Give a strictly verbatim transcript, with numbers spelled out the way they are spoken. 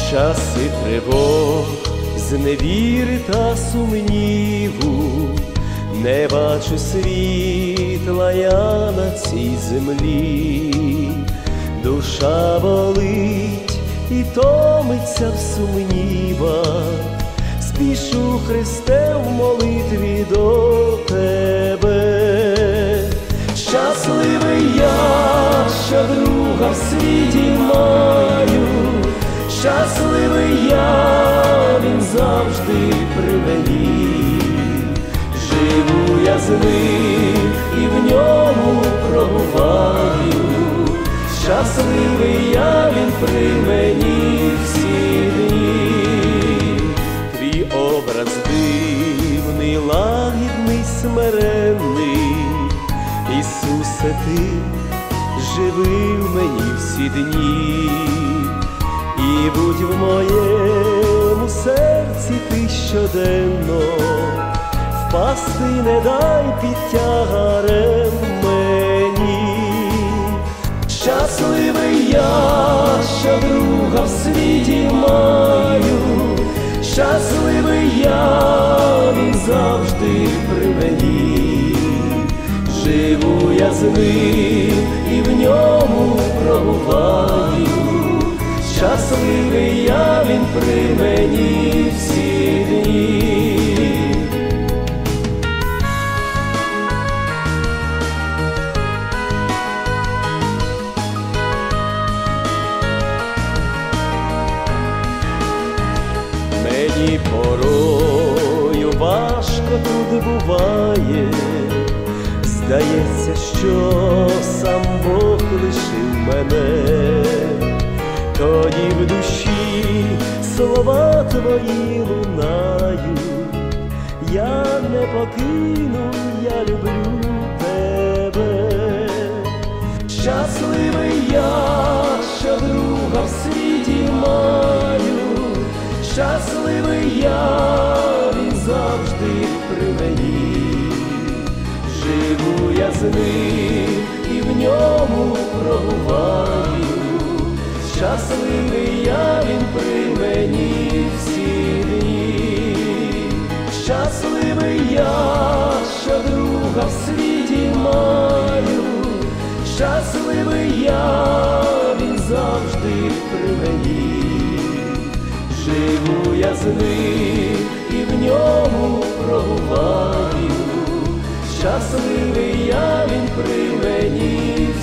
часи тривог, зневіри та сумніву, не бачу світла я на цій землі. Душа болить і томиться в сумнівах, спішу, Христе, в молитві до Тебе. Щасливий я, що друга в світі маю, щасливий я, він завжди при мені. Живу я з ним і в ньому пробуваю, щасливий я, він при мені всі дні. Твій образ дивний, лагідний, смиренний, Ісусе, Ти живи в мені всі дні. І будь в моєму серці Ти щоденно, впасти не дай під тягарем мені. Щасливий я, що друга в світі маю, щасливий я, він завжди при мені. Живу я з ним і в ньому пробуваю, щасливий я, він при мені всі дні. Мені порою важко тут буває, здається, що сам Бог лишив мене. Тоді в душі слова Твої лунають, я не покину, я люблю Тебе. Щасливий я, що друга в світі маю, щасливий я, він завжди при мені. Живу я з ним і в ньому пробуваю, щасливий я, він при мені всі дні. Щасливий я, що друга в світі маю, щасливий я, він завжди при мені. Живу я з ним і в ньому пробуваю, щасливий я, він при мені.